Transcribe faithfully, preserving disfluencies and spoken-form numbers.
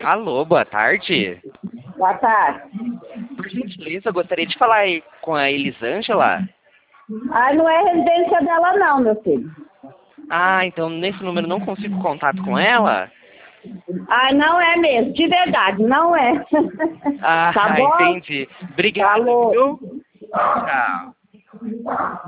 Alô, boa tarde. Boa tarde. Por gentileza, eu gostaria de falar aí com a Elisângela. Ah, não é residência dela não, meu filho. Ah, então nesse número não consigo contato com ela? Ah, não é mesmo, de verdade, não é. Ah, Tá bom? entendi. Obrigado, Falou. viu? Tchau.